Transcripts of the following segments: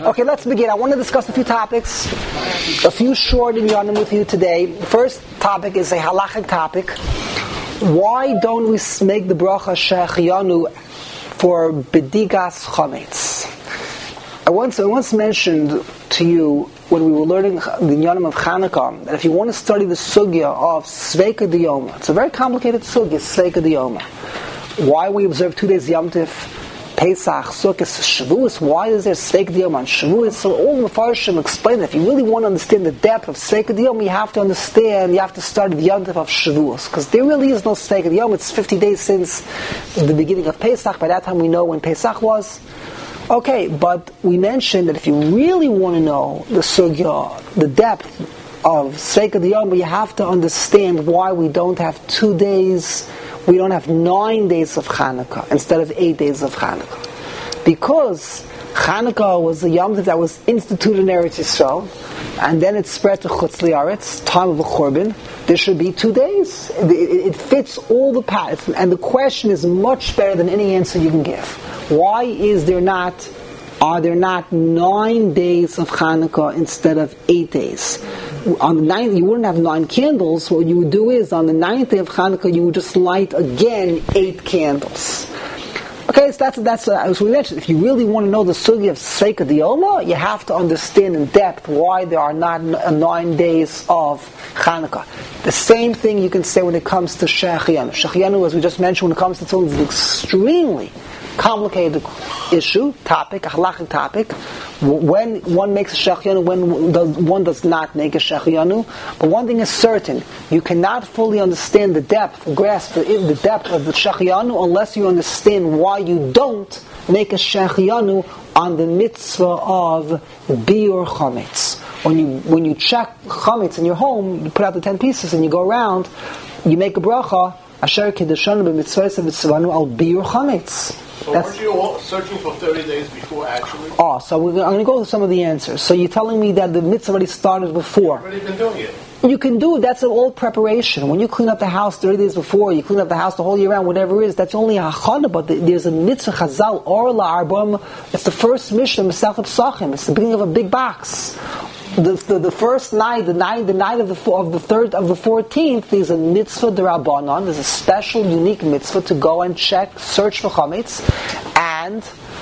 Okay, let's begin. I want to discuss a few topics, a few short inyanim with you today. The first topic is a halachic topic. Why don't we make the bracha shechianu for bedigas chametz? I once mentioned to you when we were learning the inyanim of Chanukah that if you want to study the sugya of Sveika Diyoma, it's a very complicated sugya, Sveika Diyoma. Why we observe 2 days Yom Tif, Pesach, Sukkot, Shavuos. Why is there Sveika Diyoma on Shavuos? So all the Mefarshim explain that if you really want to understand the depth of Sveika Diyoma, you have to study the Yom Tif of Shavuos, because there really is no Sveika Diyoma. It's 50 days since the beginning of Pesach. By that time we know when Pesach was. Okay, but we mentioned that if you really want to know the sugya, the depth of Sveika Diyoma, you have to understand why we don't have 2 days, we don't have 9 days of Chanukah instead of 8 days of Chanukah. Because Chanukah was a Yom Tov that was instituted in Eretz Yisrael, and then it spread to Chutz Li'aretz, time of the Churban. There should be 2 days. It fits all the patterns, and the question is much better than any answer you can give. Why are there not 9 days of Chanukah instead of 8 days? On the 9th, you wouldn't have 9 candles. What you would do is, on the 9th day of Chanukah, you would just light again 8 candles. Okay, so that's as we mentioned. If you really want to know the sugya of Sveika Diyoma, you have to understand in depth why there are not 9 days of Chanukah. The same thing you can say when it comes to Shechianu. Shechianu, as we just mentioned, when it comes to Tzitzit, is an extremely complicated issue, topic, a halachic topic. When one makes a shechianu, when one does not make a shechianu. But one thing is certain: you cannot fully understand the depth, grasp the depth of the shechianu unless you understand why you don't make a shechianu on the mitzvah of biur chametz. When you check chametz in your home, you put out the 10 pieces and you go around, you make a bracha. Asher kedeshanu b'mitzvahs v'tzivanu al biur chametz. So weren't you all searching for 30 days before actually? So I'm going to go to some of the answers. So you're telling me that the mitzvah already started before. You've already been doing it. You can do it. That's an old preparation. When you clean up the house 30 days before, you clean up the house the whole year round, whatever it is, that's only a hachana, but there's a mitzvah chazal, orla arbam. It's the first mission, Masechet Pesachim. It's the beginning of a big box. The first night, the night of the 14th, there's a mitzvah d'Rabbanan. There's a special, unique mitzvah to go and search for chametz, and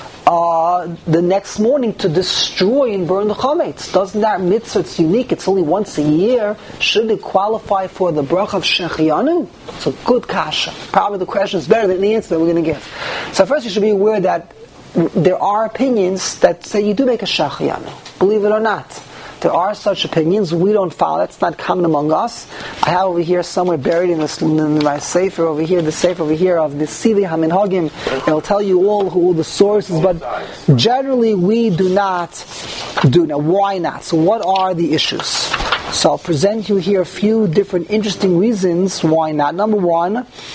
the next morning to destroy and burn the chametz. Doesn't that mitzvah? It's unique. It's only once a year. Should it qualify for the bracha of shechianu? It's a good kasha. Probably the question is better than the answer that we're going to give. So first, you should be aware that there are opinions that say you do make a shechianu. Believe it or not. There are such opinions. We don't follow. That's not common among us. I have over here somewhere buried in my sefer over here, the sefer over here of the Sili HaMinhagim. It'll tell you all the sources, but generally we do not do. Now, why not? So what are the issues? So I'll present you here a few different interesting reasons why not. Number one,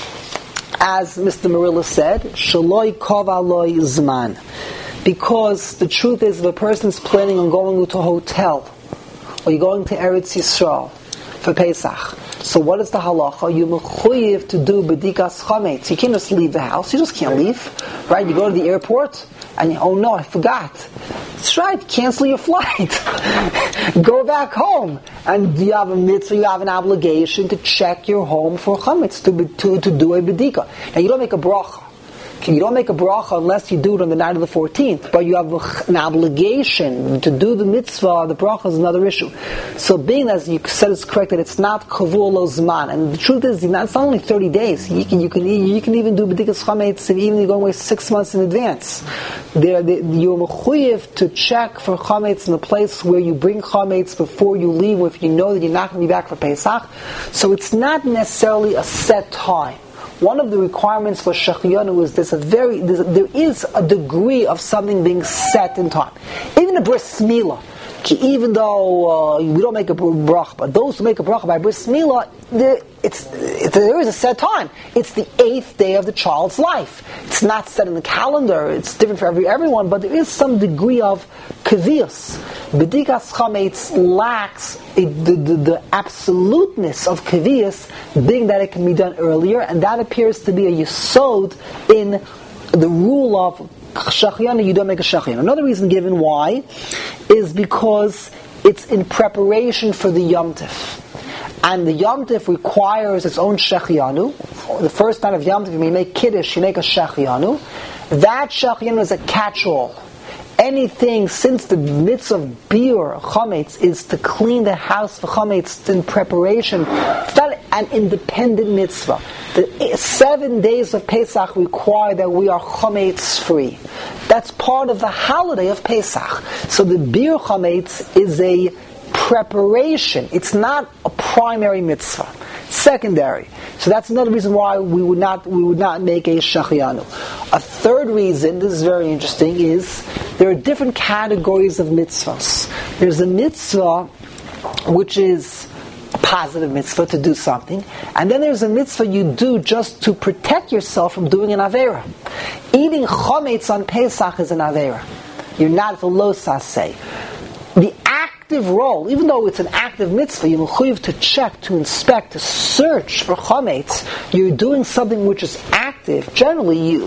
as Mr. Marilla said, Shaloi Kovaloi Zman. Because the truth is, if a person's planning on going to a hotel, or you're going to Eretz Yisrael for Pesach, so what is the halacha? You're mechuyev to do bedikas chametz. You can't just leave the house. You just can't leave, right? You go to the airport, and oh no, I forgot. That's right, cancel your flight. Go back home. And you have a mitzvah, you have an obligation to check your home for chametz, to do a bedika. Now you don't make a bracha. You don't make a bracha unless you do it on the night of the 14th, but you have an obligation to do the mitzvah. The bracha is another issue. So being as you said it's correct that it's not kavur lo zman, and the truth is it's not only 30 days. You can even do bedikas chametz even you're going away 6 months in advance. You're mechuyev to check for chametz in the place where you bring chametz before you leave, if you know that you're not going to be back for Pesach. So it's not necessarily a set time. One of the requirements for shechianu is there is a degree of something being set in time. Even a bris milah, even though we don't make a bracha, but those who make a bracha by bris milah, there is a set time. It's the 8th day of the child's life. It's not set in the calendar. It's different for everyone, but there is some degree of kavius. Bedikas chametz lacks the absoluteness of kavius, being that it can be done earlier, and that appears to be a yesod in the rule of shachianu, you don't make a shachianu. Another reason given why is because it's in preparation for the Yom Tif. And the Yom Tif requires its own shachianu. The first night of Yom Tif, you make kiddush, you make a shachianu. That shachianu is a catch-all. Anything, since the mitzvah of biur, chametz, is to clean the house for chametz in preparation, it's not an independent mitzvah. The 7 days of Pesach require that we are chametz free. That's part of the holiday of Pesach. So the biur chametz is a preparation. It's not a primary mitzvah. Secondary. So that's another reason why we would not make a shachianu. A third reason, this is very interesting, is there are different categories of mitzvahs. There's a mitzvah which is a positive mitzvah to do something, and then there's a mitzvah you do just to protect yourself from doing an avera. Eating chametz on Pesach is an avera. You're not v'lo saseh. The active role, even though it's an active mitzvah, you're mechuyev to check, to inspect, to search for chametz. You're doing something which is active. Generally,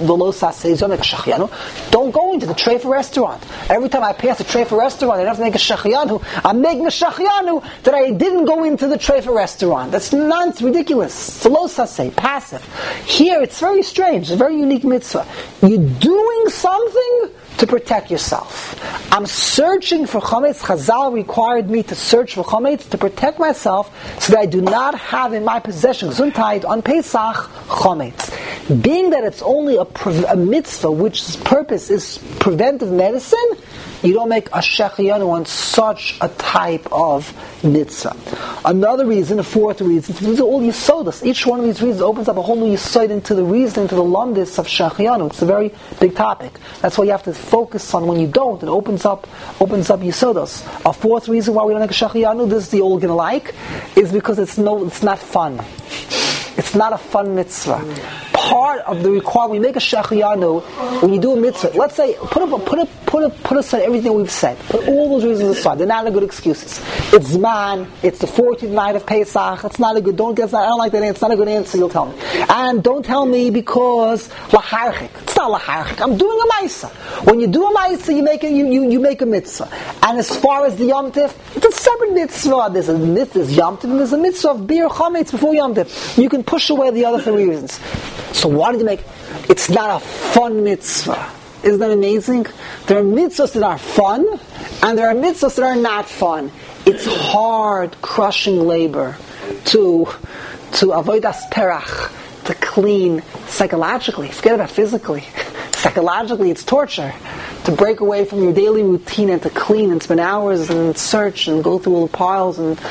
don't go into the treifa restaurant. Every time I pass a treifa restaurant, I have to make a shachianu. I'm making a shachianu that I didn't go into the treifa restaurant. That's nonsense, ridiculous. It's passive. Here, it's very strange. It's a very unique mitzvah. You're doing something to protect yourself. I'm searching for chametz. Chazal required me to search for chametz to protect myself so that I do not have in my possession, Gesundheit, on Pesach, chametz. Being that it's only a mitzvah which's purpose is preventive medicine, you don't make a shechianu on such a type of mitzvah. Another reason, a fourth reason, these are all yisodas. Each one of these reasons opens up a whole new yisod into the reason, into the lumdis of shechianu. It's a very big topic. That's why you have to focus on. When you don't, it opens up yisodas. A fourth reason why we don't make a shechianu, this is the all gonna like, is because it's not fun. It's not a fun mitzvah. Part of the requirement, we make a shachianu when you do a mitzvah. Let's say, put aside everything we've said. Put all those reasons aside. They're not a good excuses. It's Zman. It's the 14th night of Pesach. It's not a good. I don't like that answer. It's not a good answer. You'll tell me. And don't tell me because laharchik. It's not laharchik. I'm doing a ma'isa. When you do a ma'isa, you make a mitzvah. And as far as the Yom Tif, it's a separate mitzvah. There's Yom Tif and there's a mitzvah of biur chametz before Yom Tif. You can push away the other 3 reasons. So why did you make? It's not a fun mitzvah. Isn't that amazing? There are mitzvahs that are fun, and there are mitzvahs that are not fun. It's hard, crushing labor to avodas perach, to clean psychologically. Forget about physically. Psychologically, it's torture to break away from your daily routine and to clean and spend hours and search and go through all the piles and.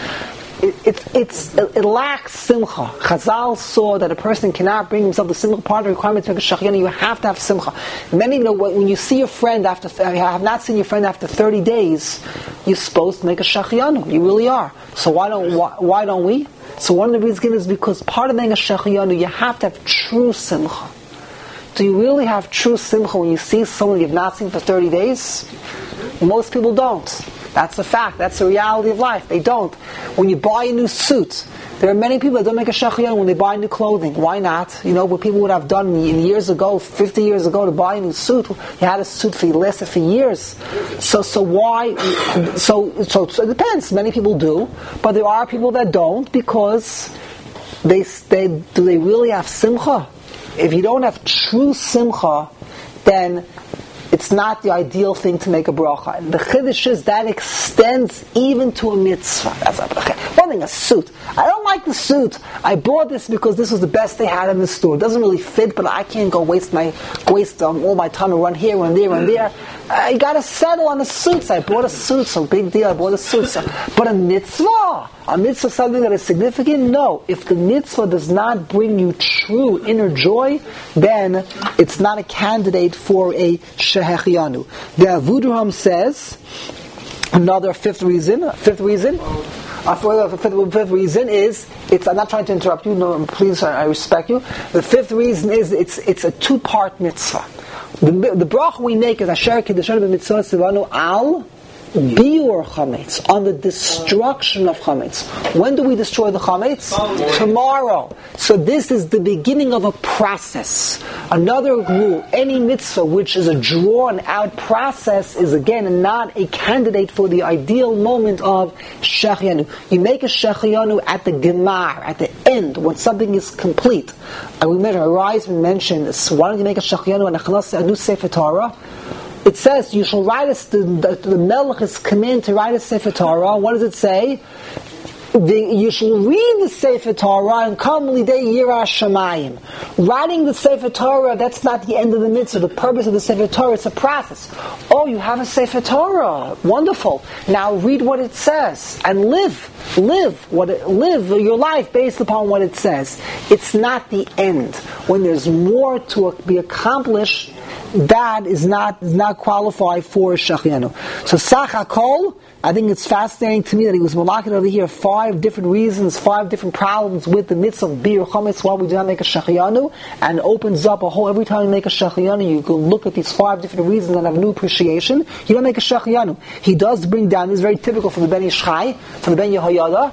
It lacks simcha. Chazal saw that a person cannot bring himself to simcha. Part of the requirement to make a shachianu, you have to have simcha. Many when you see your friend after, I have not seen your friend after 30 days, you're supposed to make a shachianu. You really are. So why don't we? So one of the reasons is because part of making a shachianu, you have to have true simcha. Do you really have true simcha when you see someone you've not seen for 30 days? Most people don't. That's a fact. That's the reality of life. They don't. When you buy a new suit, there are many people that don't make a shachianu when they buy new clothing. Why not? What people would have done years ago, 50 years ago, to buy a new suit. You had a suit for lasted for years. So why? So it depends. Many people do, but there are people that don't because do they really have simcha? If you don't have true simcha, then it's not the ideal thing to make a bracha. And the chiddush is that extends even to a mitzvah. That's one thing, a suit. I don't like the suit. I bought this because this was the best they had in the store. It doesn't really fit, but I can't go waste all my time to run here and there and there. I got to settle on the suits. I bought a suit, so big deal. I bought a suit. But a mitzvah something that is significant? No. If the mitzvah does not bring you true inner joy, then it's not a candidate for a shechianu. The Avudraham says, another fifth reason is, I'm not trying to interrupt you, no, please, I respect you. The fifth reason is, it's a 2-part mitzvah. The bracha we make is Asher Kiddushanu b'mitzvah tzivanu al biur chametz, on the destruction of chametz. When do we destroy the chametz? Tomorrow. So this is the beginning of a process Another rule, any mitzvah which is a drawn-out process is again not a candidate for the ideal moment of Shechianu. You make a Shechianu at the Gemar, at the end, when something is complete. And we mentioned this. Why don't you make a Shechianu and a new Sefer Torah? It says you shall write the Melech is commanded to write a Sefer Torah. What does it say? You shall read the Sefer Torah and come lidei yirah shamayim. Writing the Sefer Torah, that's not the end of the mitzvah. The purpose of the Sefer Torah, it's a process. Oh, you have a Sefer Torah. Wonderful. Now read what it says and live your life based upon what it says. It's not the end. When there's more to be accomplished, that is not qualified for Shechianu. So Sach HaKol, I think it's fascinating to me that he was malakid over here 5 different reasons, 5 different problems with the mitzvah of Bir Chometz, why we do not make a Shechianu, and opens up a whole, every time you make a Shechianu, you can look at these 5 different reasons and have new appreciation. You don't make a Shechianu. He does bring down, this is very typical from the Ben Ish Chai, from the Ben Yehoyada,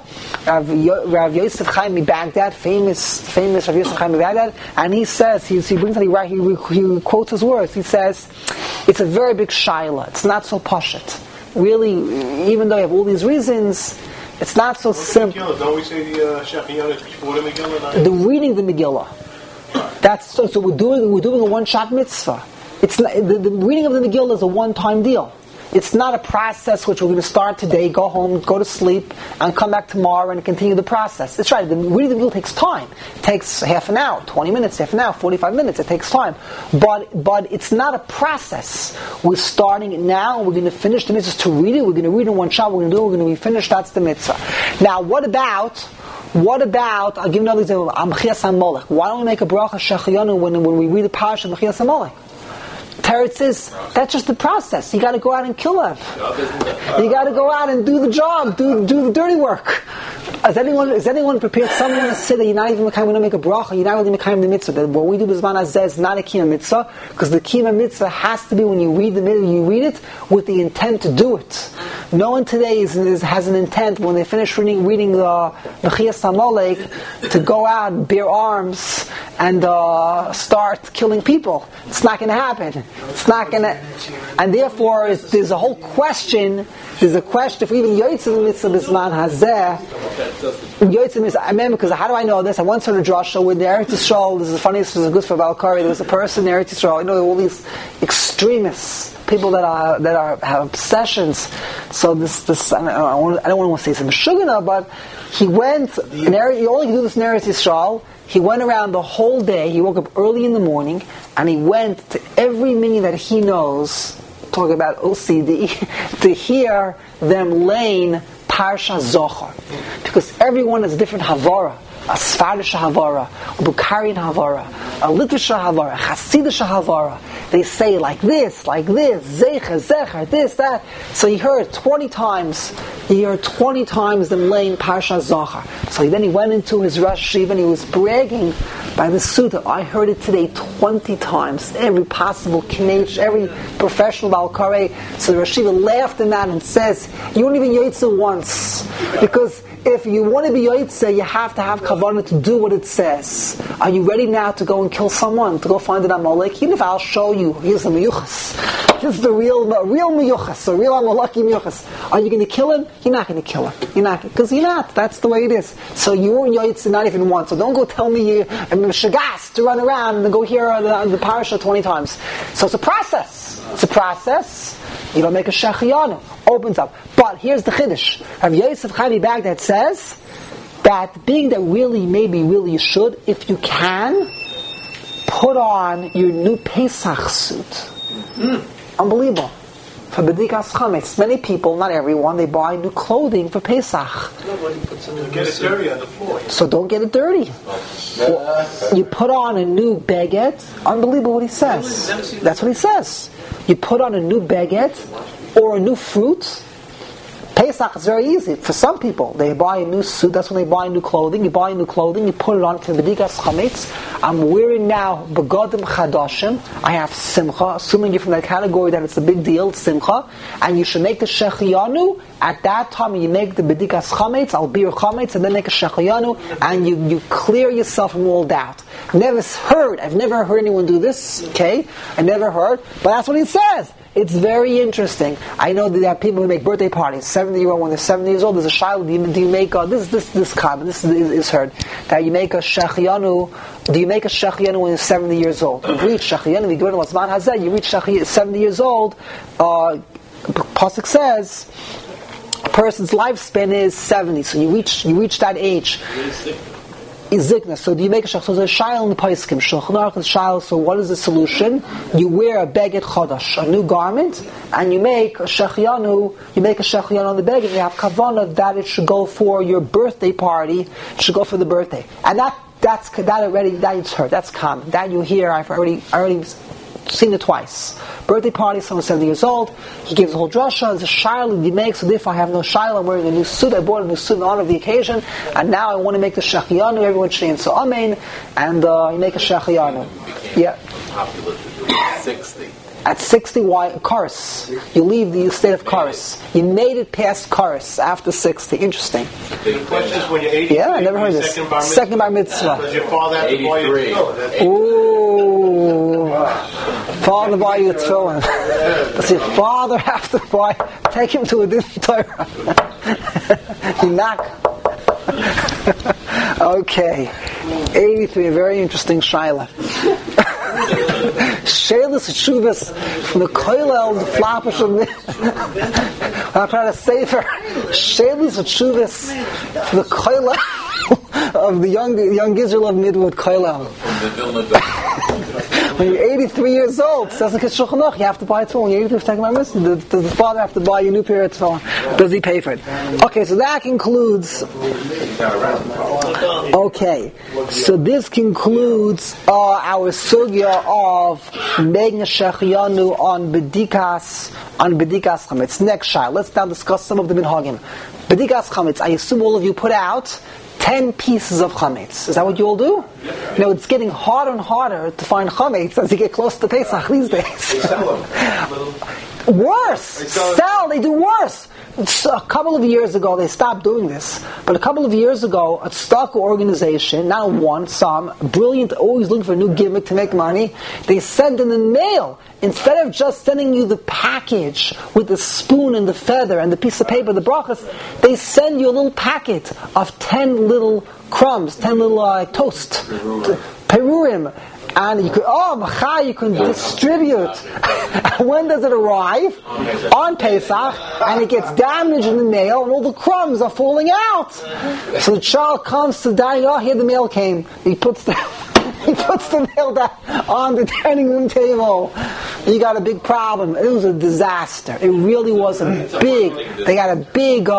Rav Yosef Chaim Baghdad, famous Rav Yosef Chaim Baghdad, and he says, he brings something right, he quotes his words, he says, it's a very big shaila, it's not so pashut. Really, even though you have all these reasons, it's not so simple. Don't we say the Shechianu before the Megillah? The reading the Megillah. That's so we're doing a one-shot mitzvah. It's not, the reading of the Megillah is a one-time deal. It's not a process which we're going to start today, go home, go to sleep, and come back tomorrow and continue the process. That's right, the reading the Megillah takes time. It takes half an hour, 20 minutes, half an hour, 45 minutes, it takes time. But it's not a process. We're starting it now, and we're going to finish the mitzvah to read it, we're going to read it in one shot, we're going to do it, we're going to be finished, that's the mitzvah. Now, what about, I'll give another example, Mechias HaMolech. Why don't we make a bracha Shechianu when we read the parasha of Mechias HaMolech? Teretz is, that's just the process. You got to go out and kill them. You got to go out and do the job, do the dirty work. Is anyone prepared? Someone to say that you're not even we don't make a bracha, you're not really making the mitzvah. That what we do b'zman hazeh is not a kiyam mitzvah, because the kiyam mitzvah has to be when you read the mitzvah, you read it with the intent to do it. No one today has an intent when they finish reading the Mechias HaMolech to go out and bear arms and start killing people. It's not going to happen. It's not going to, and therefore there's a whole question. There's a question for even Yotzei Mitzvah B'zman Hazeh. Yotzei Mitzvah. I remember, because how do I know this? I once heard a drasha with the Eretz Yisrael. This is funny. This was good for Valkari. There was a person in Eretz Yisrael. All these extremists, people that have obsessions. So this I don't want to say some shugana, but he went. You only can do this in Eretz Yisrael. He went around the whole day. He woke up early in the morning, and he went to every minyan that he knows, talk about OCD, to hear them laying Parsha Zohar. Because everyone has a different Havara. A Sfardish Havara, a Bukharian Havara, a Litvish Havara, a Hasidish Havara. They say like this, Zecher, this, that. So he heard 20 times them laying Parsha Zohar. So then he went into his Rosh Hashiva and he was bragging by the Sutta. I heard it today 20 times. Every possible kinech, every professional Balkare. So the Rosh Hashiva laughed at that and says, you weren't even Yotzei once. Because if you want to be Yotzei, you have to have kavanah to do what it says. Are you ready now to go and kill someone? To go find an Amalek? Even if I'll show you, here's the miyuchas. This is the real miyuchas, the real Amaleki miyuchas. Are you going to kill him? You're not going to kill him. You're not, because you're not. That's the way it is. So you were Yotzei not even once. So don't go tell me I'm shagas to run around and go hear the parasha 20 times. So it's a process. You don't make a Shechianu. Opens up. But here's the Chiddush. Rav Yosef Chaim Baghdad says that being that really you should, if you can, put on your new Pesach suit. Unbelievable. For B'dikas Chametz, many people, not everyone, they buy new clothing for Pesach. Nobody puts it in. Get it dirty on the floor. So don't get it dirty. You put on a new baguette. Unbelievable what he says. That's what he says. You put on a new baguette or a new fruit. Pesach is very easy. For some people, they buy a new suit. That's when they buy new clothing. You buy new clothing, you put it on for B'dikas Chametz. I'm wearing now begodim chadashim. I have simcha, assuming you're from that category that it's a big deal, simcha, and you should make the shechiyanu. At that time, you make the bedikas chametz, albir chametz, and then make a shechiyanu, and you clear yourself from all doubt. I've never heard anyone do this, okay? I never heard, but that's what it says. It's very interesting. I know that there are people who make birthday parties. 70-year-old when they're 70 years old, there's a child. Do you make this common? This is heard that you make a shechiyanu. Do you make a shechiyanu when you're 70 years old? You reach shechiyanu. You go to Lasman Hazeh. You reach 70 years old. Pasuk says a person's lifespan is 70. So you reach that age. Is zikna. So do you make a shach? So there's a shayl in the paiskim. Shulchan Aruch is shayl. So what is the solution? You wear a beged chodash, a new garment, and you make a shechiyanu. You make a shechiyanu on the beged, and you have kavanah that it should go for your birthday party. It should go for the birthday, and that it's heard. That's common. That you hear. I've already seen it twice. Birthday party, someone's 70 years old. He gives a whole drasha. There's a shayla he makes. So if I have no shayla, I'm wearing a new suit. I bought a new suit in honor of the occasion, and now I want to make the shechiyanu. Everyone should answer amen, and you make a shechiyanu. Yeah. Popular to do at 60. At 60, why? Kars. You leave the state of Kars. You made it past Kars after 60. Interesting. The question is when you're 80. Yeah, I never heard this. Second bar mitzvah. Does your father have to buy you a tefillin? Ooh. Father buy you a tefillin. Does your father have to take him to a different Torah? You knock. Okay. 83, a very interesting shaila. Sheilas Shuvas from the Koilel, the Flapish of I'm trying to save her. Sheilas Shuvas from the Koilel of the young Israel of Midwood Koilel. When you're 83 years old, it doesn't get Shulchan Aruch, you have to buy a tefillin. When you're 83, taking my mission, does the father have to buy you a new pair of tefillin? Does he pay for it? Okay, so that concludes. Okay, so this concludes our sugya of making a shechiyanu on bedikas chametz. Next shayla, let's now discuss some of the minhagim. Bedikas chametz. I assume all of you put out 10 pieces of chametz. Is that what you all do? You know, it's getting harder and harder to find chametz as you get close to Pesach these days. Worse! They do worse! A couple of years ago, they stopped doing this. But a couple of years ago, a stock organization, not one, some, brilliant, always looking for a new gimmick to make money, they sent in the mail, instead of just sending you the package with the spoon and the feather and the piece of paper, the brachas, they send you a little packet of 10 little crumbs, 10 little toast, perurim. And you can distribute. When does it arrive? On Pesach, and it gets damaged in the mail, and all the crumbs are falling out. So the child comes to the dining. Oh, here the mail came. He puts the mail down on the dining room table. You got a big problem. It was a disaster. It really was They got a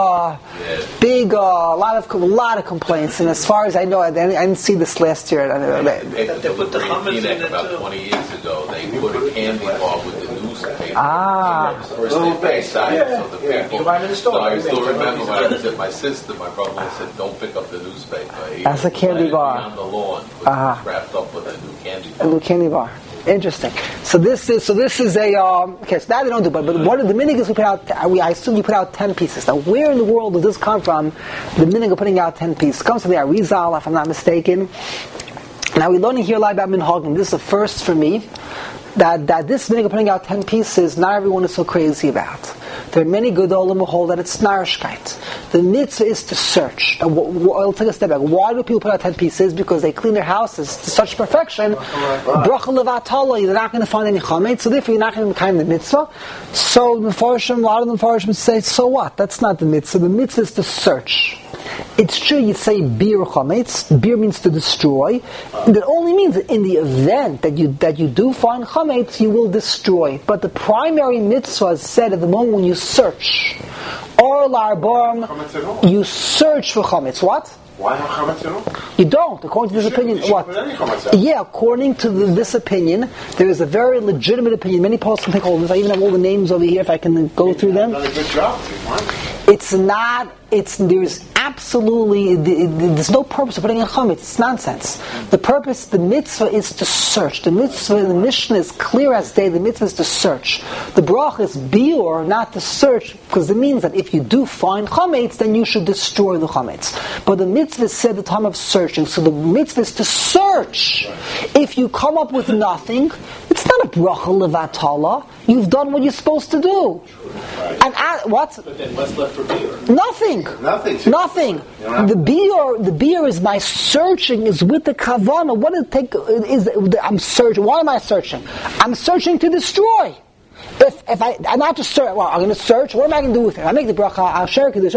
lot of complaints. And as far as I know, I didn't see this last year. They put the about 20 years ago, they put a candy bar with the newspaper. First they passed out, so the people. So I still remember when I was at my sister, my brother said, "Don't pick up the newspaper." That's a candy bar. On the lawn, wrapped up with a new candy bar. A new candy bar. Interesting. So this is a okay. So that they don't do, but what the minig is we put out? I assume you put out 10 pieces. Now, where in the world does this come from? The minig of putting out 10 pieces comes from the Arizal, if I'm not mistaken. Now we're learning here a lot about minhagim. This is a first for me. That this minhag of putting out 10 pieces, not everyone is so crazy about. There are many gedolim who hold that it's narishkeit. The mitzvah is to search. I'll take a step back. Why do people put out 10 pieces? Because they clean their houses to such perfection. Bracha levatala, you're not going to find any chametz, so therefore you're not going to become the mitzvah. So a lot of the Mefarshim say, so what? That's not the mitzvah. The mitzvah is to search. It's true you say bir chametz. Bir means to destroy. That only means that in the event that you do find chametz, you will destroy. But the primary mitzvah is said at the moment when you search. Or l'arbarim, you search for chametz. What? Why not chametz at all? You don't, according to this opinion. What? Yeah, according to this opinion, there is a very legitimate opinion. Many posts can take hold of this. I even have all the names over here if I can go through them. Done a good job. It's not. There's absolutely. There's no purpose of putting in chametz. It's nonsense. The purpose, the mitzvah, is to search. The mitzvah in the Mishnah is clear as day. The mitzvah is to search. The bracha is biur, not to search, because it means that if you do find chametz, then you should destroy the chametz. But the mitzvah said the time of searching. So the mitzvah is to search. If you come up with nothing, it's not a bracha levatala. You've done what you're supposed to do. And what? But then what's left for biur? Nothing. Nothing. The biur is my searching is with the kavana. What it take is I'm searching. Why am I searching? I'm searching to destroy. If I'm not just search, well, I'm going to search. What am I going to do with it? I make the bracha. I'll share to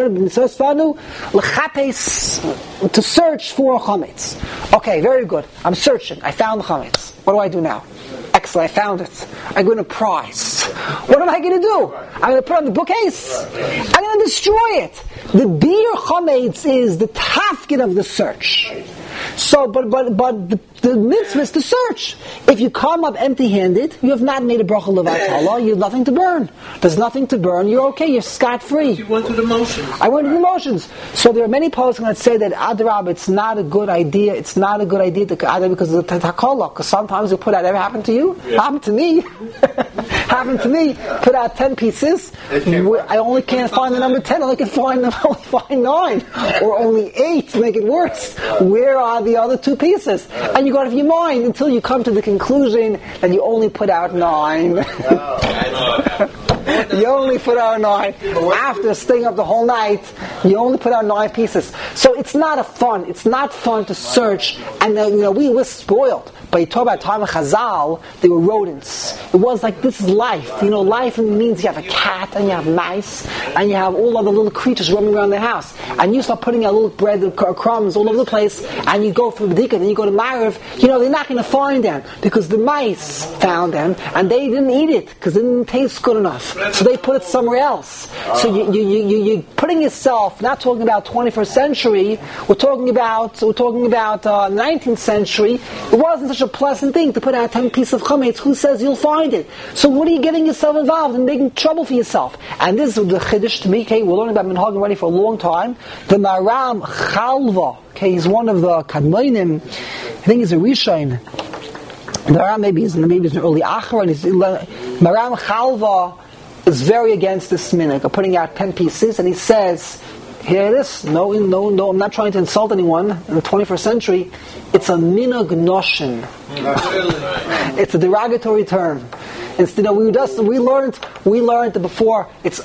search for chametz. Okay, very good. I'm searching. I found the chametz. What do I do now? Excellent, I found it. I'm going to prize. What am I going to do? I'm going to put it on the bookcase. I'm going to destroy it. The biur chametz is the tafkid of the search. So, but the mitzvah is to search. If you come up empty-handed, you have not made a bracha levatala. You have nothing to burn. There's nothing to burn. You're okay. You're scot-free. You went through the motions. I went through the motions. So there are many posts that say that adrab, it's not a good idea. It's not a good idea to because of the takala. Because sometimes you put out. Ever happened to you? Yeah. Happened to me. Happened to me. Put out 10 pieces. I only can't find the number 10. I only can find 9 or only 8 to make it worse. Where are the other 2 pieces? And you go out of your mind until you come to the conclusion that you only put out 9. You only put out 9. After staying up the whole night, you only put out 9 pieces. So it's not fun. It's not fun to search. And we were spoiled. But you talk about time of Chazal, they were rodents. It was like, this is life. Life means you have a cat, and you have mice, and you have all other little creatures roaming around the house. And you start putting out little bread crumbs all over the place, and you go for B'dika, then you go to Ma'ariv. They're not going to find them, because the mice found them, and they didn't eat it, because it didn't taste good enough. So they put it somewhere else. So you're putting yourself, not talking about 21st century, we're talking about 19th century. It wasn't such a pleasant thing to put out 10 pieces of chametz. Who says you'll find it? So what are you getting yourself involved in making trouble for yourself? And this is the chiddush to me. Okay, we're learning about minhagim already for a long time. The Maram Chalva. Okay, he's one of the kadmonim. I think he's a Rishon. The Maram maybe he's an early Achar. Maram Chalva is very against this minhag of putting out 10 pieces, and he says, here it is. No, I'm not trying to insult anyone in the 21st century. It's a minhag noshin. It's a derogatory term. Instead, we learned before. It's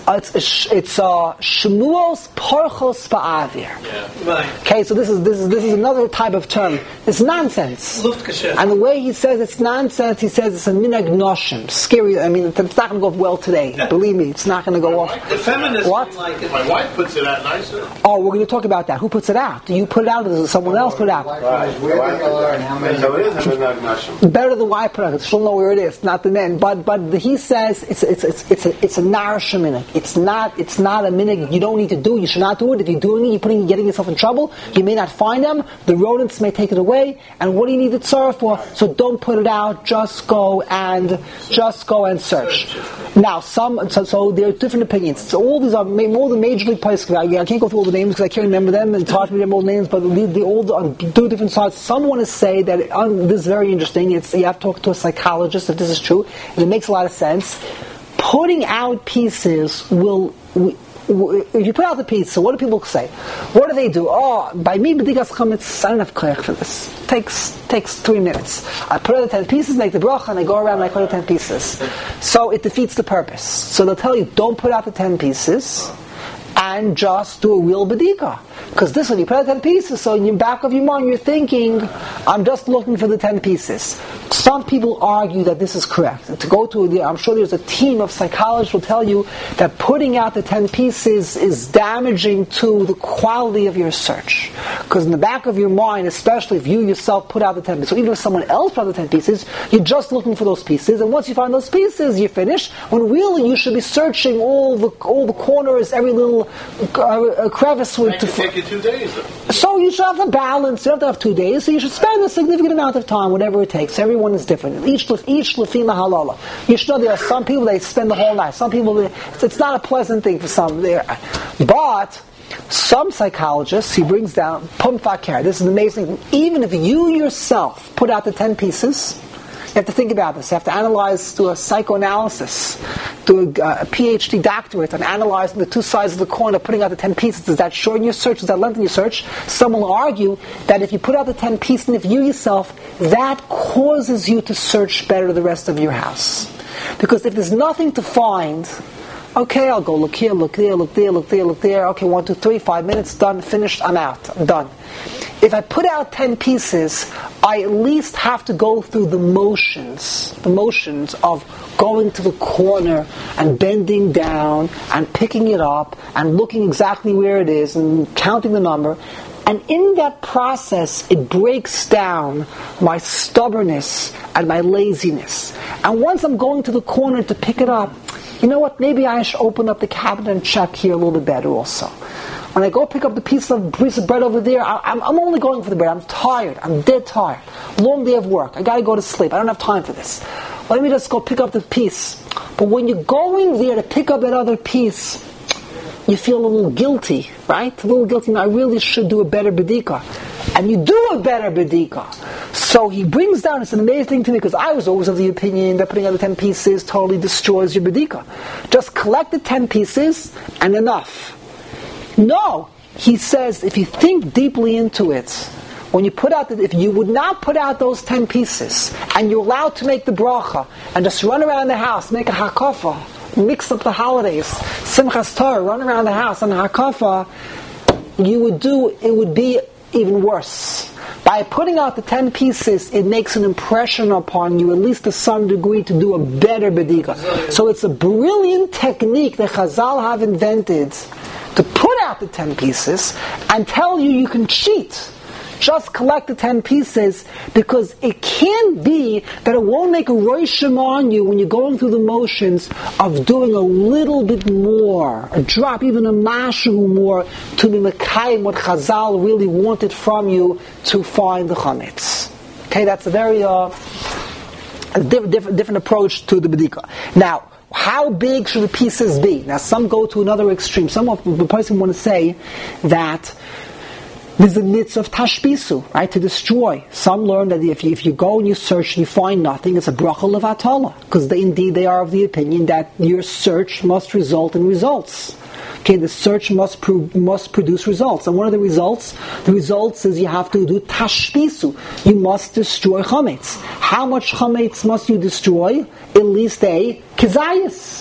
shmuos porchos ba'avir. Okay, so this is another type of term. It's nonsense. And the way he says it's nonsense, he says it's a minhag noshim. Scary. I mean, it's not going to go well today. Believe me, it's not going to go off. The feminists what? Like it. My wife puts it out nicer. Oh, we're going to talk about that. Who puts it out? Do you put it out, or does someone else put it out? Better than why put it out. She'll know where it is, not the men. But he says it's a narasha minhag. It's not a minhag you don't need to do. You should not do it. If you're doing it, you're getting yourself in trouble. You may not find them. The rodents may take it away. And what do you need the tzara for? So don't put it out. Just go and search. Now, so there are different opinions. So all these are more the major league players. I can't go through all the names because I can't remember them. It's hard to remember all the names, but they all on 2 different sides. Some want to say that this is very interesting. You have to talk to a psychologist if this is true, and it makes a lot of sense. Putting out pieces if you put out the pieces, so what do people say? What do they do? Oh, by me, b'dikas chametz, I don't have koyach for this. Takes 3 minutes. I put out the 10 pieces, make the bracha, and I go around and I put out 10 pieces. So it defeats the purpose. So they'll tell you, don't put out the 10 pieces, and just do a real bedika. Because this one, you put out 10 pieces, so in the back of your mind, you're thinking, I'm just looking for the 10 pieces. Some people argue that this is correct. I'm sure there's a team of psychologists who will tell you that putting out the 10 pieces is damaging to the quality of your search. Because in the back of your mind, especially if you yourself put out the 10 pieces, so even if someone else put out the 10 pieces, you're just looking for those pieces, and once you find those pieces, you're finished, when really you should be searching all the corners, every little crevice. It can take you 2 days. So you should have a balance. You don't have to have 2 days, so you should spend a significant amount of time, whatever it takes. Every everyone is different. Each lefina halala. You should know there are some people, they spend the whole night. Some people, it's not a pleasant thing for some. But some psychologists, he brings down, pum fakir. This is amazing. Even if you yourself put out the 10 pieces, you have to think about this. You have to analyze, do a psychoanalysis, do a PhD doctorate on analyzing the two sides of the coin of putting out the 10 pieces. Does that shorten your search? Does that lengthen your search? Some will argue that if you put out the 10 pieces and if you yourself, that causes you to search better the rest of your house. Because if there's nothing to find, okay, I'll go look here, look there, look there, look there, look there. Okay, 1, 2, 3, 5 minutes, done, finished, I'm out, I'm done. If I put out 10 pieces, I at least have to go through the motions of going to the corner and bending down and picking it up and looking exactly where it is and counting the number. And in that process, it breaks down my stubbornness and my laziness. And once I'm going to the corner to pick it up, you know what, maybe I should open up the cabinet and check here a little bit better also. When I go pick up the piece of bread over there, I'm only going for the bread. I'm tired. I'm dead tired. Long day of work. I got to go to sleep. I don't have time for this. Let me just go pick up the piece. But when you're going there to pick up that other piece, you feel a little guilty, right? A little guilty. I really should do a better bedika. And you do a better bedika. So he brings down, it's an amazing thing to me, because I was always of the opinion that putting out the 10 pieces totally destroys your bedika. Just collect the 10 pieces and enough. No, he says, if you think deeply into it, when you put out if you would not put out those 10 pieces, and you're allowed to make the bracha, and just run around the house, make a hakafa, mix up the holidays, Simchas Torah, run around the house on hakafa, it would be even worse. By putting out the 10 pieces, it makes an impression upon you, at least to some degree, to do a better bedika. So it's a brilliant technique that Chazal have invented to put out the 10 pieces and tell you can cheat. Just collect the 10 pieces, because it can't be that it won't make a roshim on you when you're going through the motions of doing a little bit more, a drop, even a mashu more, to be mekayim what Chazal really wanted from you to find the chametz. Okay, that's a very different approach to the bedika. Now, how big should the pieces be? Now, some go to another extreme. Some of the person want to say that there's a mitzvah of tashbisu, right, to destroy. Some learn that if you go and you search and you find nothing, it's a bracha levatala, because indeed they are of the opinion that your search must result in results. Okay, the search must produce results. And what are the results? The results is you have to do tashbisu. You must destroy chametz. How much chametz must you destroy? At least a kizayis.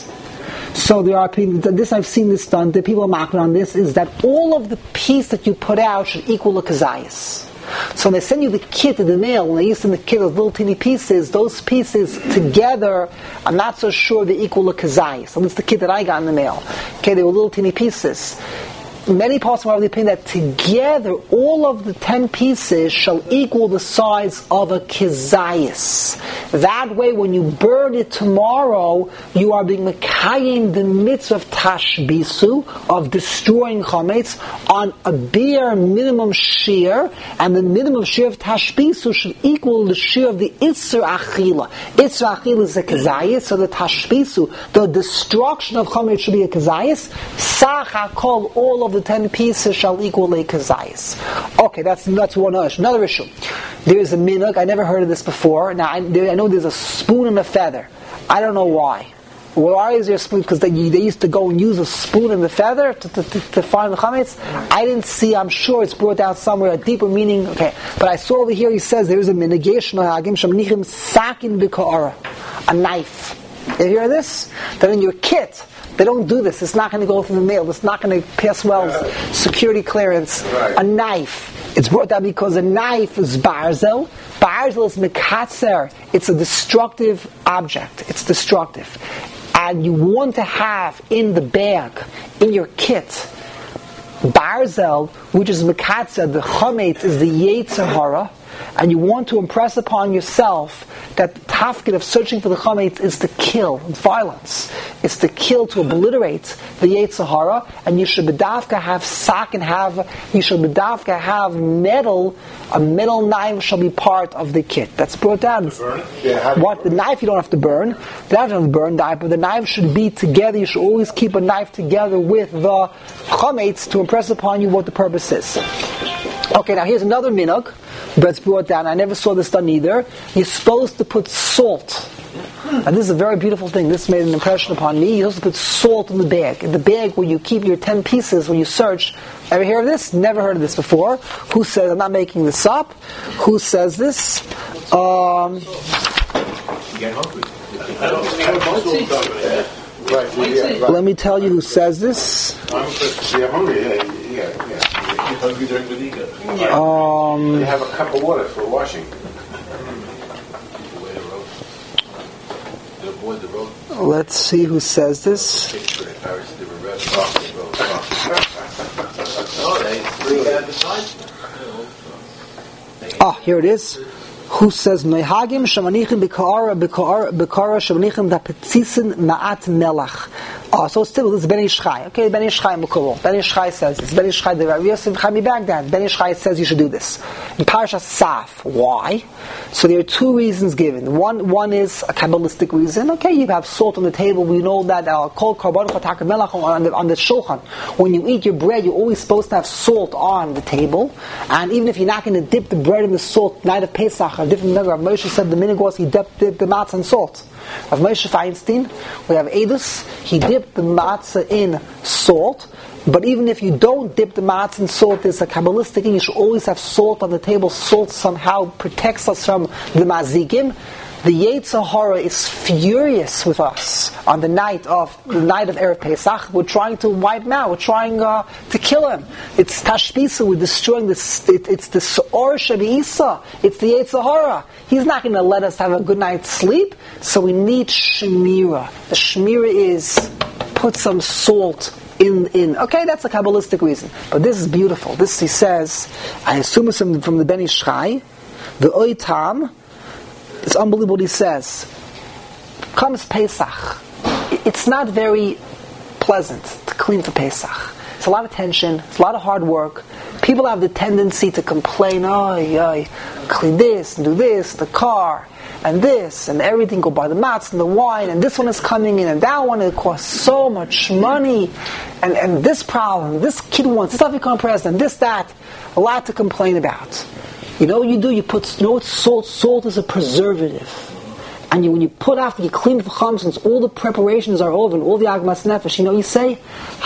So there are people, this I've seen this done, the people are marking on this, is that all of the piece that you put out should equal a kazayas. So when they send you the kit in the mail, when they used to send the kit of little teeny pieces, those pieces together, I'm not so sure they equal a kazayas. So that's the kit that I got in the mail. Okay, they were little teeny pieces. Many parts are of the opinion that together all of the 10 pieces shall equal the size of a kizayis. That way, when you burn it tomorrow, you are being mekayim the mitzvah of tashbisu, of destroying chametz, on a bare minimum shear, and the minimum shear of tashbisu should equal the shear of the itzer achila. Itzer achila is a kizayis, so the tashbisu, the destruction of chametz, should be a kizayis. Sach hakol, all of the 10 pieces shall equal a kazayis. Okay, that's one issue. Another issue. There is a minhag, I never heard of this before. Now, I know there's a spoon and a feather. I don't know why. Why is there a spoon? Because they used to go and use a spoon and the feather to find the chametz. I didn't see, I'm sure it's brought out somewhere, a deeper meaning. Okay, but I saw over here, he says there is a minhagation hagim shamnichim sakin b'ka'ara, a knife. You hear this? That in your kit, they don't do this. It's not going to go through the mail. It's not going to pass security clearance. Right. A knife. It's brought out because a knife is barzel. Barzel is mekatzer. It's a destructive object. It's destructive. And you want to have in the bag, in your kit, barzel, which is mekatzer. The chametz is the yetzer hara. and you want to impress upon yourself that the tafkid of searching for the chametz is to kill, violence. It's to kill, to obliterate the Yetzer Hara, and you should bedavka have sack and you should bedavka have metal. A metal knife shall be part of the kit. That's brought down. What the knife you don't have to burn. The knife you don't have to burn, but the knife should be together. You should always keep a knife together with the chametz to impress upon you what the purpose is. Okay, now here's another minhag that's brought down. I never saw this done either. You're supposed to put salt. And this is a very beautiful thing. This made an impression upon me. You're supposed to put salt in the bag. In the bag where you keep your 10 pieces when you search. Ever hear of this? Never heard of this before. Who says, I'm not making this up. Who says this? You get hungry. Let me tell you who says this. You're hungry, yeah. You're hungry during the Liga. You have a cup of water for washing. Let's see who says this. Here it is. Who says Mehagim Shamanichim B'Kara Shamanichim Dapetzisen Ma'at Melach. So still this is Ben Ish Chai. Okay, Ben Ish Chai Mukobel. Ben Ish Chai says this. Ben Ish Chai the Rav Yosef Chaim Baghdad. Ben Ish Chai says you should do this. In Parashat Saf. Why? So there are two reasons given. One is a Kabbalistic reason. Okay, you have salt on the table. We know that Kol Karban Chatak Melach on the Shulchan. When you eat your bread, you're always supposed to have salt on the table. And even if you're not going to dip the bread in the salt, night of Pesach, a different number. Rav Moshe said the minhag was he dipped the matzah in salt. Rav Moshe Feinstein, we have Edus, he dipped the matzah in salt, but even if you don't dip the matzah in salt, there's a Kabbalistic thing, you should always have salt on the table. Salt somehow protects us from the mazikim. The Yetzer Hara is furious with us on the night of Erev Pesach. We're trying to wipe him out. We're trying to kill him. It's Tashbisa. We're destroying this. It's the Seor Shebeisa. It's the Yetzer Hara. He's not going to let us have a good night's sleep. So we need Shemira. The Shemira is put some salt in. Okay, that's a Kabbalistic reason. But this is beautiful. This, he says, I assume it's from the Ben Ish Chai, the Oitam. It's unbelievable what he says. Comes Pesach. It's not very pleasant to clean for Pesach. It's a lot of tension. It's a lot of hard work. People have the tendency to complain, clean this and do this, the car, and this, and everything, go buy the mats and the wine, and this one is coming in, and that one, it costs so much money, and this problem, this kid wants, this stuff become president, this, that. A lot to complain about. You know what you do? You put, salt? Salt is a preservative. And when you put after you clean for Chum, since all the preparations are over and all the Agmas Nefesh, you say,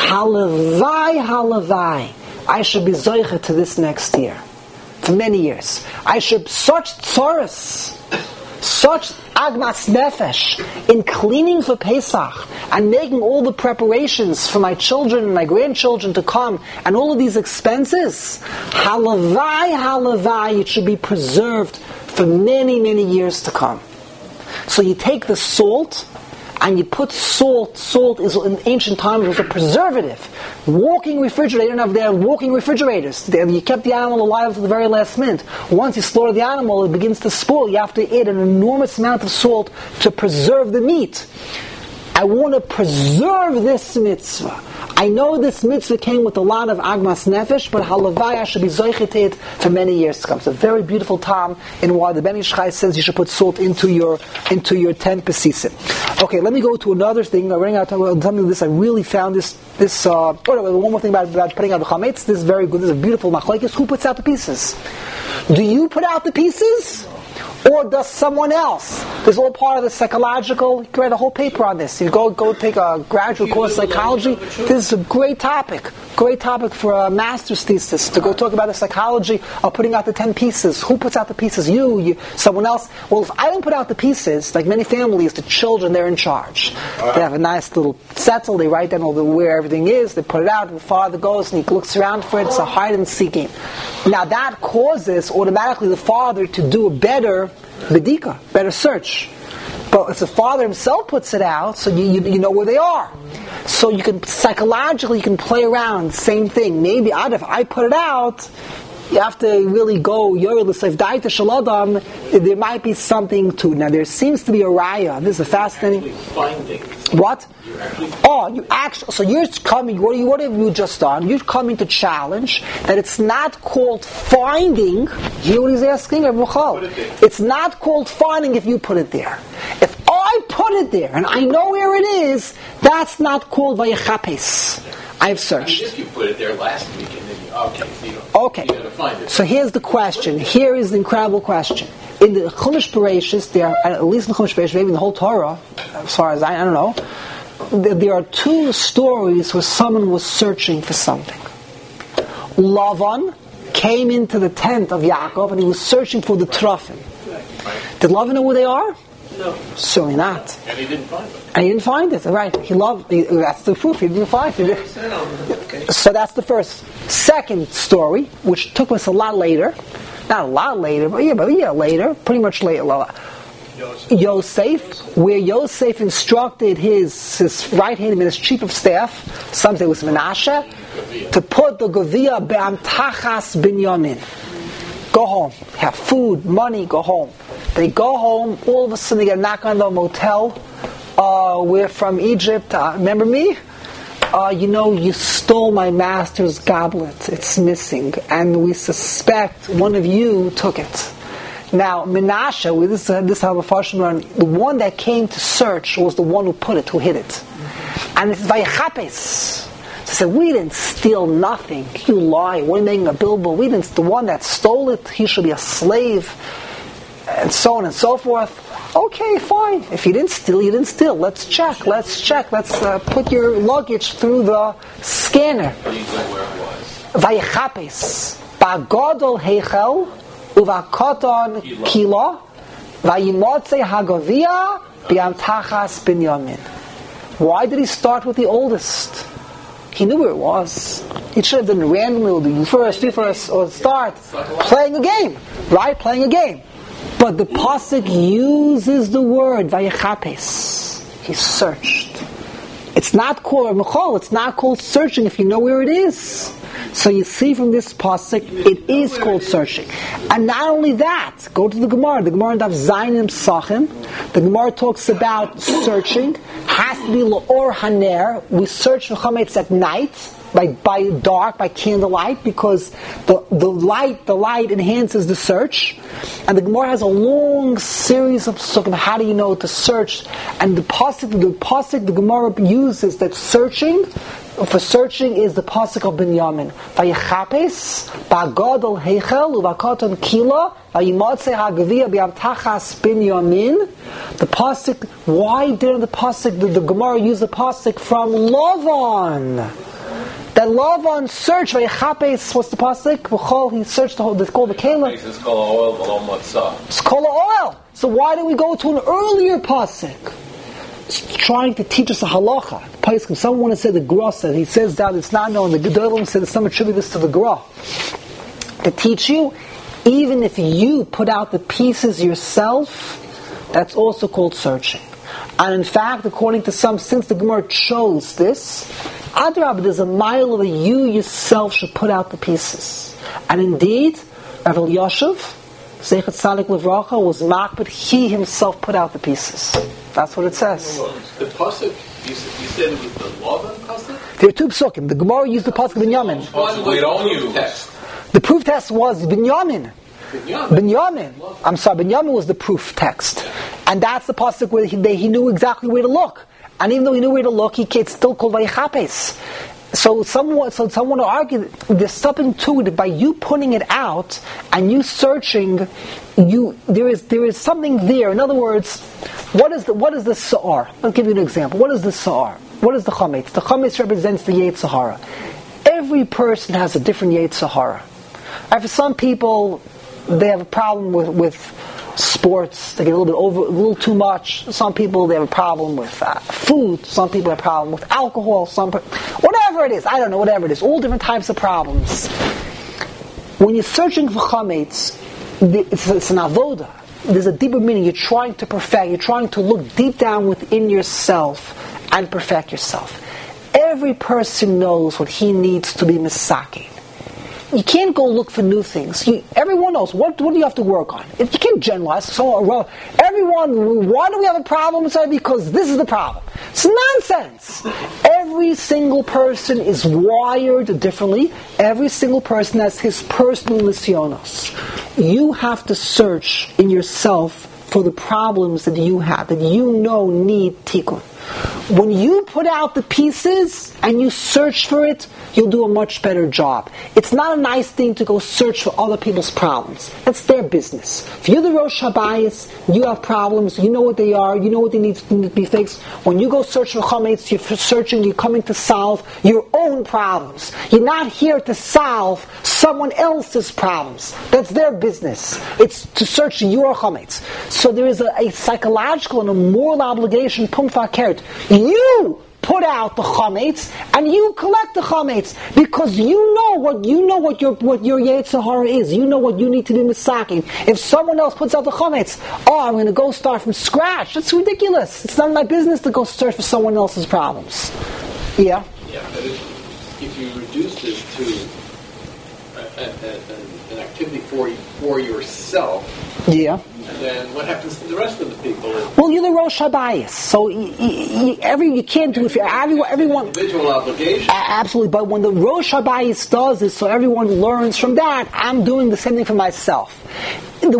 Halavai, Halavai, I should be Zoicha to this next year. For many years. I should, such tzoros, such Agmas Nefesh, in cleaning for Pesach, and making all the preparations for my children and my grandchildren to come, and all of these expenses, Halavai, Halavai, it should be preserved for many, many years to come. So you take the salt, and you put salt. Salt is, in ancient times, was a preservative. Walking refrigerator, they have walking refrigerators. You kept the animal alive to the very last minute. Once you slaughter the animal, it begins to spoil. You have to add an enormous amount of salt to preserve the meat. I want to preserve this mitzvah. I know this mitzvah came with a lot of agmas nefesh, but halavai, I should be zoichet for many years to come. It's a very beautiful time in why the Ben Ish Chai says you should put salt into your 10 pesisim. Okay, let me go to another thing. I'm running out of time. Something this I really found this. One more thing about putting out the chametz. This is very good. This is a beautiful machlokes. Who puts out the pieces? Do you put out the pieces? Or does someone else? This is all part of the psychological. You can write a whole paper on this. You go take a graduate course in psychology. This is a great topic. Great topic for a master's thesis to go talk about the psychology of putting out the 10 pieces. Who puts out the pieces? You, someone else. Well, if I don't put out the pieces, like many families, the children, they're in charge. They have a nice little settle. They write down where everything is. They put it out, and the father goes and he looks around for it. It's a hide and seeking. Now that causes automatically the father to do a better bedika, better search. But if the father himself puts it out, so you know where they are. So you can psychologically play around. Same thing. Maybe if I put it out, You have to really go, there might be something to it. Now, there seems to be a raya. This is a fascinating... What? So you're coming, what have you just done? You're coming to challenge that it's not called finding. Hear what he's asking? It's not called finding if you put it there. If I put it there, and I know where it is, that's not called vayachapes. I've searched. If you put it there last week, and then okay. You gotta find it. So here's the question. Here is the incredible question. In the Chumash Bereshis, there, at least in the Chumash Bereshis, maybe in the whole Torah, as far as I don't know, there are two stories where someone was searching for something. Lavan came into the tent of Yaakov and he was searching for the Trofim. Did Lavan know where they are? No. Certainly not. And he didn't find it. And he didn't find it. Right. That's the proof. He didn't find it. Okay. So that's the first. Second story, which took us a lot later. Not a lot later, but later. Pretty much later. Yosef, where Yosef instructed his right hand man, his chief of staff, some say it was Menashe, to put the Gavia be'amtachas binyamin. Go home. Have food, money, go home. They go home, all of a sudden they get a knock on the motel. We're from Egypt. Remember me? You stole my master's goblet. It's missing. And we suspect one of you took it. Now, Menashe, this is how the Farshim run, the one that came to search was the one who put it, who hid it. And this is Vayachapes. They said, we didn't steal nothing. You lie. We're making a billboard. The one that stole it, he should be a slave. And so on and so forth. Okay, fine. If you didn't steal, you didn't steal. Let's check. Let's put your luggage through the scanner. Vayachapes. Bagadol heichel uvakoton kilo vayimotze hagavia biamtachas binyamin. Why did he start with the oldest? He knew where it was. He should have done randomly. You first, or start playing a game. Right? Playing a game. But the pasuk uses the word vayachapes. He searched. It's not called mechol. It's not called searching if you know where it is. So you see from this pasuk, it is called searching. And not only that, go to the Gemara. The Gemara in Daf Zayin Psachim. The Gemara talks about searching. Has to be l'or haner. We search for chametz at night. By dark, by candlelight, because the light enhances the search. And the Gemara has a long series of psukim. How do you know to search? And the pasuk the Gemara uses that searching is the pasuk of Binyamin. Vayachapes ba'gadol heichel uvakoton kila vayimotze hagavia bi'amtachas Binyamin. The pasuk. Why didn't the pasuk the Gemara use the pasuk from Lavan? That Lavan searched Vayachapes, what's the pasuk? He searched the whole. It's called the Kela. It's called oil. It's called oil. So why do we go to an earlier pasuk? It's trying to teach us a halacha. Someone wanted to say the Gra said. He says that it's not known. The Gedolim said that some attribute this to the Gra to teach you. Even if you put out the pieces yourself, that's also called searching. And in fact, according to some, since the Gemara chose this, Adrab, there's a mile that you yourself should put out the pieces. And indeed, Rav Elyashiv, Zeichat Tzadik Livracha, was makbid, he himself put out the pieces. That's what it says. The pasuk, you said it was the Lavan pasuk? There are two psukim. The Gemara used the pasuk Binyamin. We don't use text. The proof text was Binyamin. Binyamin. I'm sorry, Binyamin was the proof text. And that's the pasuk where he knew exactly where to look. And even though he knew where to look, it's still called Vayachapes. So someone will argue that there's something to it. By you putting it out and you searching, there is something there. In other words, what is the sa'ar? I'll give you an example. What is the sa'ar? What is the chametz? The chametz represents the Yetzer Hara. Every person has a different Yetzer Hara. And for some people, they have a problem with sports. They get a little too much. Some people, they have a problem with food. Some people have a problem with alcohol. Whatever it is, I don't know. Whatever it is, all different types of problems. When you're searching for chametz, it's an avoda. There's a deeper meaning. You're trying to perfect. You're trying to look deep down within yourself and perfect yourself. Every person knows what he needs to be misaking. You can't go look for new things. Everyone knows what do you have to work on. If you can't generalize, everyone, why do we have a problem? Say because this is the problem. It's nonsense. Every single person is wired differently. Every single person has his personal nisyonos. You have to search in yourself for the problems that you have, that you know need tikkun. When you put out the pieces and you search for it, you'll do a much better job. It's not a nice thing to go search for other people's problems. That's their business. If you're the Rosh Habayis, you have problems, you know what they are, you know what they need to be fixed. When you go search for chametz, you're coming to solve your own problems. You're not here to solve someone else's problems. That's their business. It's to search your chametz. So there is a psychological and a moral obligation, pum fakert. You put out the chametz and you collect the chametz because you know what your Yetzer Hara is. You know what you need to be misaking. If someone else puts out the chametz, I'm going to go start from scratch. That's ridiculous. It's not my business to go search for someone else's problems. Yeah. Yeah, but if you reduce this to an activity for yourself, yeah. Then what happens to the rest of the people? Well, you're the Rosh Habayis, so you can't do it for everyone. Individual obligation. Absolutely, but when the Rosh Habayis does it, so everyone learns from that, I'm doing the same thing for myself. You're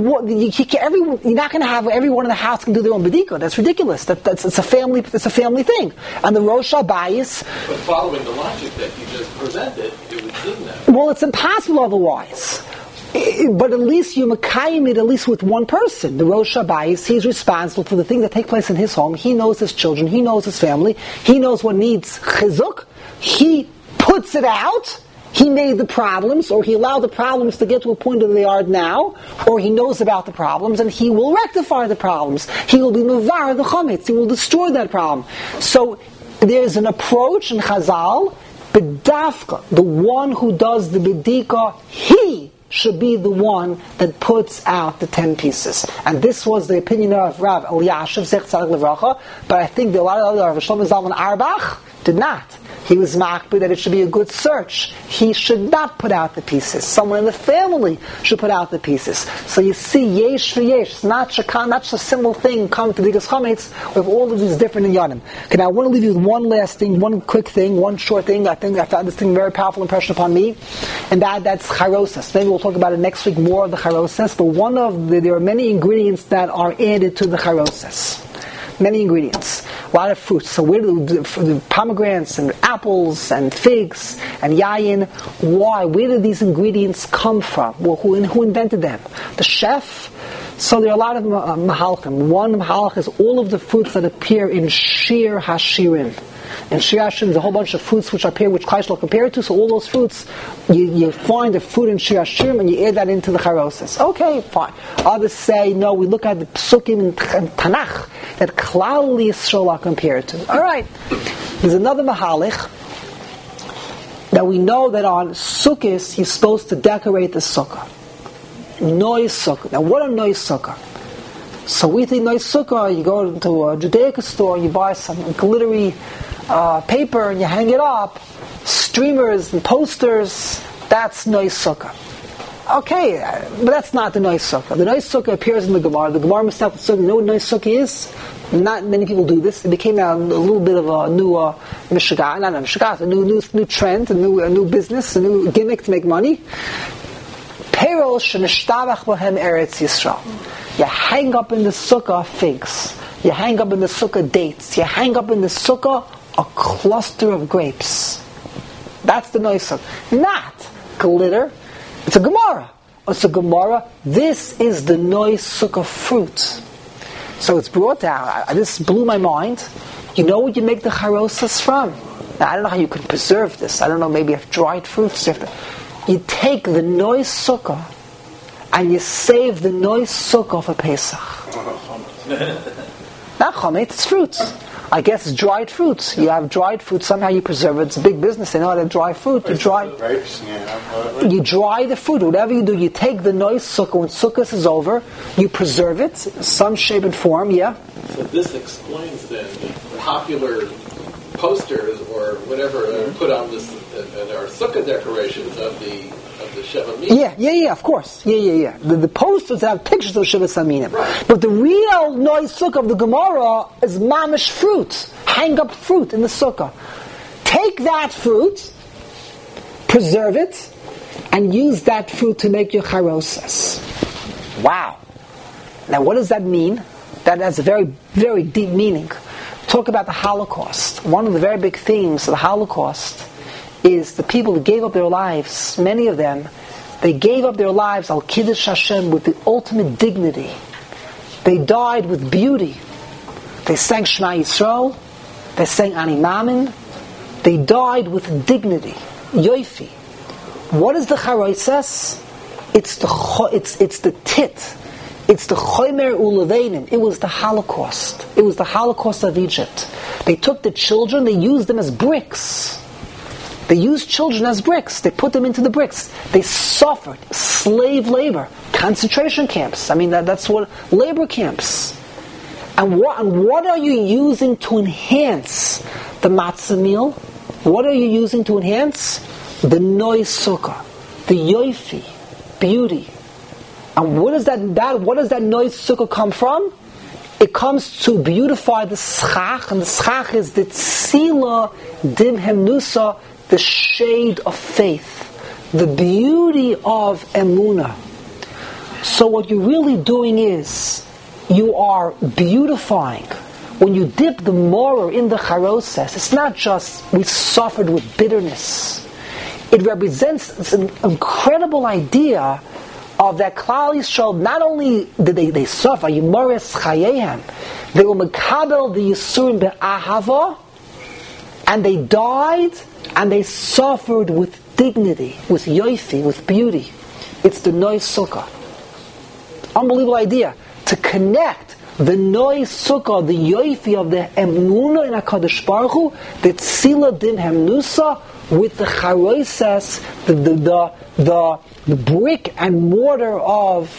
not going to have everyone in the house can do their own bedika. That's ridiculous. It's a family thing. And the Rosh Habayis. But following the logic that you just presented, it would seem that. Well, it's impossible otherwise. But at least you makayim it at least with one person. The Rosh Habayis, he's responsible for the things that take place in his home. He knows his children. He knows his family. He knows what needs chizuk. He puts it out. He made the problems, or he allowed the problems to get to a point where they are now, or he knows about the problems, and he will rectify the problems. He will be mevar the chametz. He will destroy that problem. So there's an approach in Chazal, bedafka, the one who does the bedika, he should be the one that puts out the 10 pieces. And this was the opinion of Rav Eliashiv, Zech Tzaddik Levracha, but I think that a lot of other Rav Shlomo Zalman Auerbach did not. He was makbid that it should be a good search. He should not put out the pieces. Someone in the family should put out the pieces. So you see, yesh for yesh. It's not just a simple thing, come to Bigas Chametz, with all of these different inyanim. Okay, now I want to leave you with one last thing, one quick thing, one short thing. I think I found this thing very powerful impression upon me, and that's charosas. Maybe we'll talk about it next week, more of the charosas, but there are many ingredients that are added to the charosas. Many ingredients, a lot of fruits. So where do the pomegranates and apples and figs and yayin? Why? Where did these ingredients come from? Well, who invented them? The chef. So there are a lot of mahalchim. One mahalch is all of the fruits that appear in Shir Hashirim. In Shir Hashirim, there's a whole bunch of fruits which appear, which Klai Yisrael compared to. So all those fruits, you find the fruit in Shir Hashirim and you add that into the charosas. Okay, fine. Others say, no, we look at the psukim in Tanakh that Klal Yisrael are compared to. All right. There's another mahalich that we know that on Sukkot you're supposed to decorate the sukkah. Nois sukkah. Now, what are nois sukkah? So we think nois sukkah, you go to a Judaica store, you buy some glittery paper and you hang it up, streamers and posters, that's nois sukkah. Okay, but that's not the nois sukkah. The nois sukkah appears in the Gemara. The Gemara Masechet Sukkah, you know what nois sukkah is? Not many people do this. It became a little bit of a new mishagah, not a mishagah, a new trend, a new business, a new gimmick to make money. Perol shenishtabach bohem Eretz Yisrael. You hang up in the sukkah figs. You hang up in the sukkah dates. You hang up in the sukkah a cluster of grapes. That's the nois sukkah. Not glitter. It's a Gemara. It's a Gemara. This is the nois sukkah fruit. So it's brought out. This blew my mind. You know what you make the charosas from? Now, I don't know how you can preserve this. I don't know, maybe if dried fruits. You take the nois sukkah and you save the nois sukkah for Pesach. Not chametz, it's fruits. I guess it's dried fruits. You have dried fruit, somehow you preserve it. It's a big business. They know how to dry fruit. You dry the fruit. Whatever you do, you take the nois sukkah. When sukkah is over, you preserve it, some shape and form, yeah? So this explains then the popular posters or whatever put on this there are sukkah decorations of the Sheva Minim. Yeah, of course. Yeah. The posters have pictures of Sheva Saminim. Right. But the real noise sukkah of the Gemara is mamish fruit. Hang up fruit in the sukkah. Take that fruit, preserve it, and use that fruit to make your charosas. Wow. Now what does that mean? That has a very, very deep meaning. Talk about the Holocaust. One of the very big themes of the Holocaust is the people who gave up their lives, many of them, they gave up their lives al Kiddush Hashem with the ultimate dignity. They died with beauty. They sang Shema Yisrael, they sang Ani Mamin, they died with dignity. Yoifi. What is the Charoisas? It's the tit. It's the Chomer Ulevenim. It was the Holocaust. It was the Holocaust of Egypt. They took the children, they used them as bricks. They used children as bricks. They put them into the bricks. They suffered slave labor, concentration camps. I mean, that's what labor camps. And what are you using to enhance the matzah meal? What are you using to enhance? The noi sukkah, the yoifi, beauty. And what does that noi sukkah come from? It comes to beautify the schach, and the schach is the tzila dim hemnusa, the shade of faith, the beauty of emunah. So what you're really doing is, you are beautifying. When you dip the moror in the charoses, it's not just we suffered with bitterness. It represents an incredible idea of that Klal Yisrael. Not only did they suffer, Yimoris Chayehem, they were Mekabel the Yisurim be'ahava, and they died, and they suffered with dignity, with yoifi, with beauty. It's the Noi Sukkah. Unbelievable idea. To connect the Noi Sukkah, the yoifi of the emunah in HaKadosh Baruch Hu, the tzila dim hemnusa, with the charoises, the brick and mortar of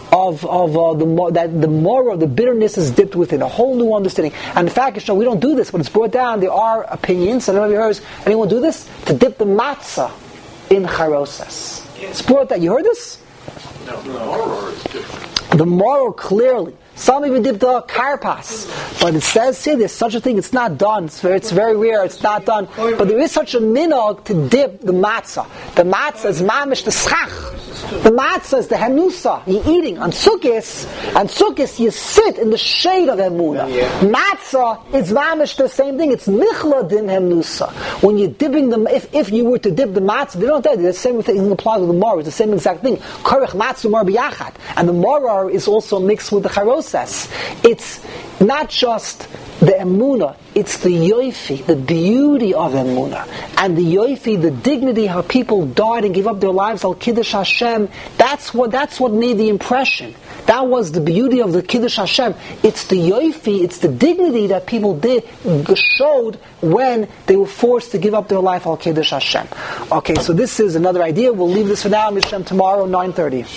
the mortar, the bitterness is dipped within a whole new understanding. And in fact, we don't do this, but it's brought down. There are opinions. I don't know if you heard. Anyone do this? To dip the matzah in charoses. It's brought down. You heard this? No, the moror is different. The moror clearly. Some even dip the karpas, but it says here there's such a thing. It's not done. It's very rare. It's not done. But there is such a minog to dip the matzah. The matzah is mamish the schach. The matzah is the hanusa. You're eating on Sukkos. You sit in the shade of emunah. Matzah is mamish the same thing. It's michla din hanusa. When you're dipping them, if you were to dip the matzah, they don't tell you the same thing applies with the moror. It's the same exact thing. Korech matzah mor biyachat, and the moror is also mixed with the charos. It's not just the emunah, it's the yoifi, the beauty of emunah, and the yoifi, the dignity, how people died and gave up their lives al Kiddush Hashem. That's what made the impression. That was the beauty of the Kiddush Hashem. It's the yoifi, it's the dignity that people showed when they were forced to give up their life al Kiddush Hashem. Okay, so this is another idea. We'll leave this for now. Mishem tomorrow, 9:30.